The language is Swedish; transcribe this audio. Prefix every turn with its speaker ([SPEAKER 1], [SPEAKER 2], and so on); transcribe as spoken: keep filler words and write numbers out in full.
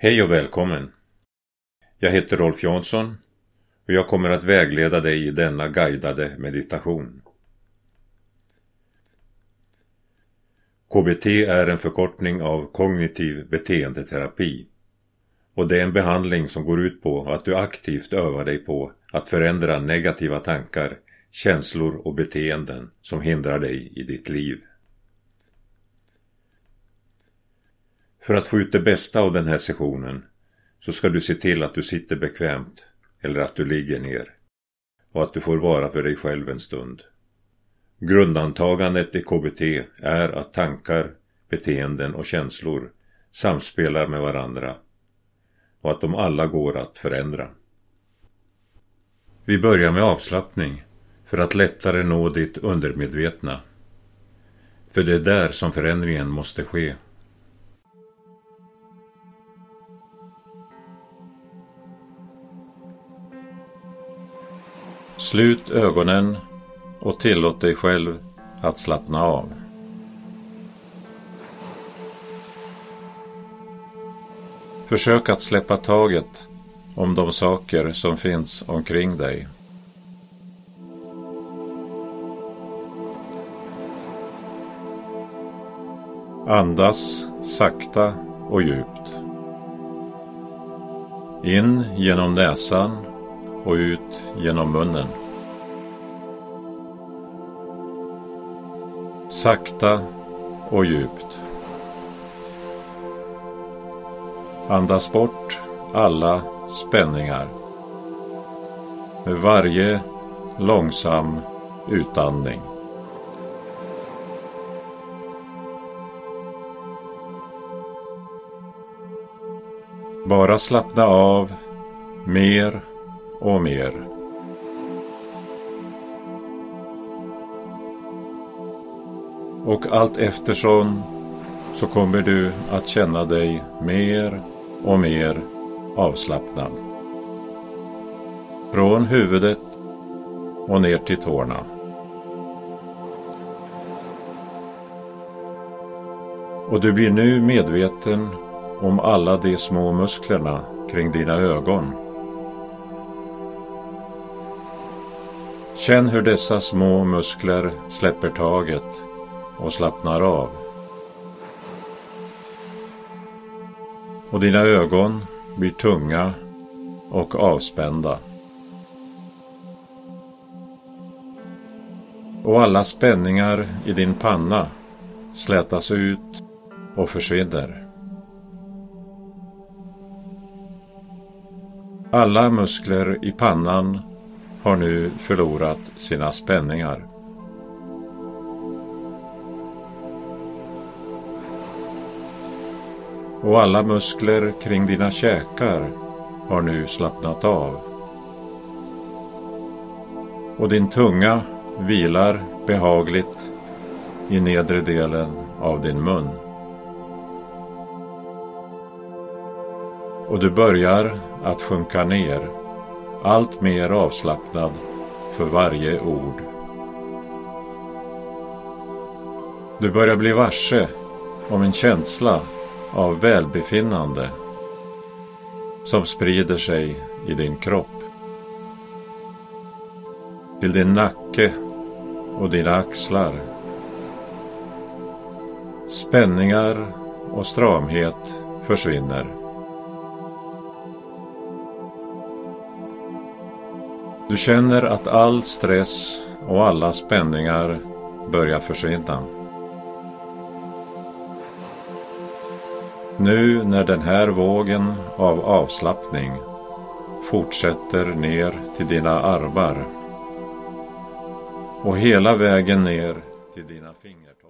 [SPEAKER 1] Hej och välkommen! Jag heter Rolf Jansson och jag kommer att vägleda dig i denna guidade meditation. K B T är en förkortning av kognitiv beteendeterapi och det är en behandling som går ut på att du aktivt övar dig på att förändra negativa tankar, känslor och beteenden som hindrar dig i ditt liv. För att få ut det bästa av den här sessionen så ska du se till att du sitter bekvämt eller att du ligger ner och att du får vara för dig själv en stund. Grundantagandet i K B T är att tankar, beteenden och känslor samspelar med varandra och att de alla går att förändra. Vi börjar med avslappning för att lättare nå ditt undermedvetna. För det är där som förändringen måste ske. Slut ögonen och tillåt dig själv att slappna av. Försök att släppa taget om de saker som finns omkring dig. Andas sakta och djupt. In genom näsan och ut genom munnen. Sakta och djupt. Andas bort alla spänningar med varje långsam utandning. Bara slappna av mer och mer. Och allt eftersom så kommer du att känna dig mer och mer avslappnad. Från huvudet och ner till tårna. Och du blir nu medveten om alla de små musklerna kring dina ögon. Känn hur dessa små muskler släpper taget och slappnar av. Och dina ögon blir tunga och avspända. Och alla spänningar i din panna slätas ut och försvinner. Alla muskler i pannan har nu förlorat sina spänningar. Och alla muskler kring dina käkar har nu slappnat av. Och din tunga vilar behagligt i nedre delen av din mun. Och du börjar att sjunka ner, allt mer avslappnad för varje ord. Du börjar bli varse om en känsla av välbefinnande som sprider sig i din kropp. Till din nacke och dina axlar. Spänningar och stramhet försvinner. Du känner att all stress och alla spänningar börjar försvinna. Nu när den här vågen av avslappning fortsätter ner till dina armar och hela vägen ner till dina fingertoppar.